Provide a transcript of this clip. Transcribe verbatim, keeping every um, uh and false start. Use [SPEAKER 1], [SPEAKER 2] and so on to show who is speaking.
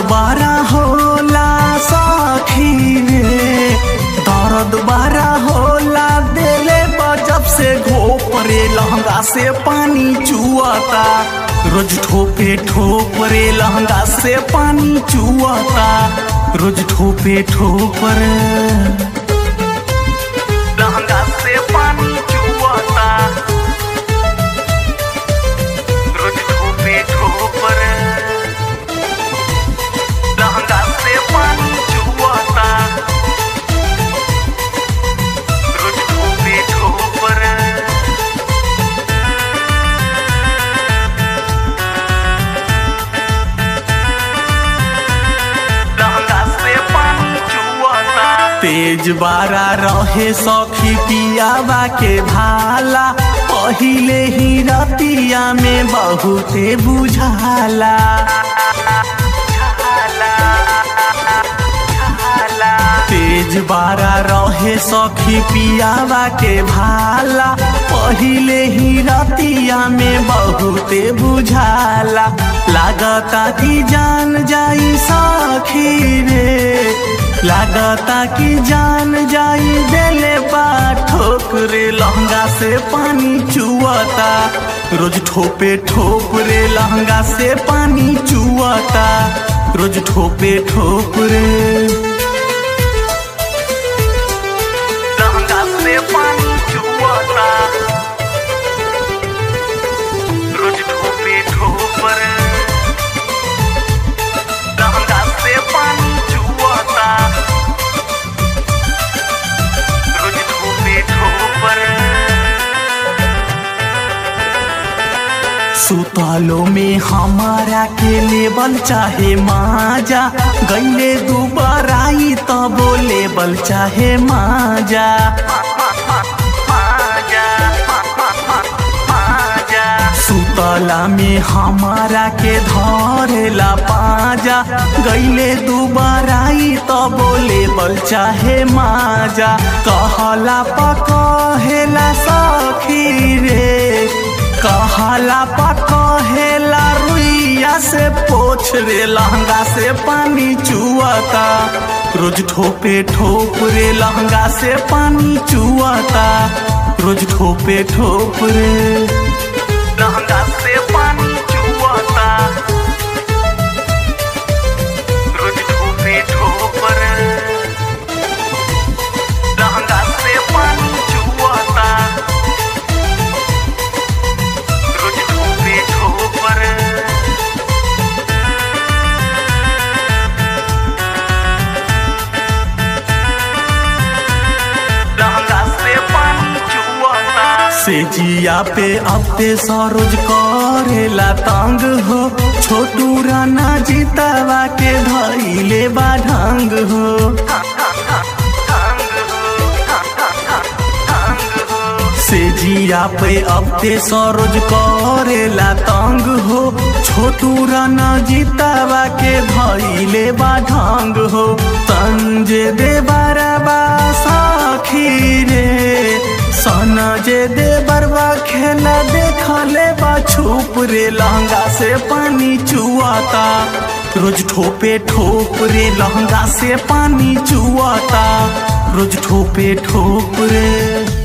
[SPEAKER 1] बारा होला सखी रे, दर्द बारा होला देले जब से घोपरे लहंगा से पानी चुआता, रोज ठोपे ठोपरे लहंगा से पानी चुआता, रोज ठोपे ठोपरे लहंगा से पानी चुआता, रोज ठोपे ठोपरे लहंगा से पानी चुआता, रोज ठोपे ठोपरे लहंगा से पानी चुआता। तेज बारा रहे सखी पियावा के भाला, पहिले ही रतिया में बहुते बुझाला, तेज बारा रहे सखी पियावा के भाला, पहिले ही रतिया में बहुते बुझाला, लागता कि जान जाई सखी रे, लागता कि जान जाई देले बा ठोकरे लहंगा से पानी चुआता, रोज ठोपे ठोपरे लहंगा से पानी चुआता, रोज ठोपे ठोपरे लहंगा से पानी चुआता, रोज ठोपे ठोपरे लहंगा से पानी चुआता, रोज ठोपे ठोपरे सुतालो में हमारा के लेबल चाहे माजा, गईले दुबाराई तबो लेबल चाहे माजा, सुतला में हमारा के धरेला पाजा, गईले दुबाराई तबो लेबल चाहे माजा, कहला पकहेला सखी रे, कहला पकहेला रुइया से पोछ रे लहंगा से पानी चुआता, रोज ठोपे ठोपरे लहंगा से पानी चुआता, रोज ठोपे ठोपरे लहंगा से पानी चुआता, रोज ठोपे ठोपरे लहंगा से पानी चुआता, रोज ठोपे ठोपरे लहंगा से पानी चुआता। से जिया पे अब ते सरोज करेला तंग हो, छोटू राना जीतावा के धइले बा ढंग हो, से जिया पे अब ते सरोज करेला तंग हो, छोटू राना जीतावा के धइले बा ढंग हो, संजय देवरबा सखी रे, सनजय देवरबा खेला देखले बा छुप रे लहंगा से पानी चुआता, रोज ठोपे ठोपरे लहंगा से पानी चुआता, रोज ठोपे ठोपरे।